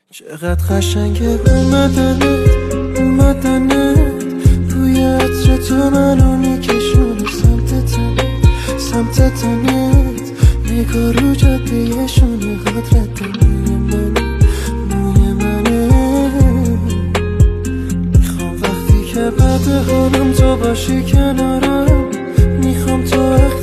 چقدر قشنگه اومدنت روی عطر تو منو میکشونه سمت تنت نگاه رو جاده شونه قدرت موی منه میخوام وقتی که بعد حالم تو باشی کنارم میخوام تو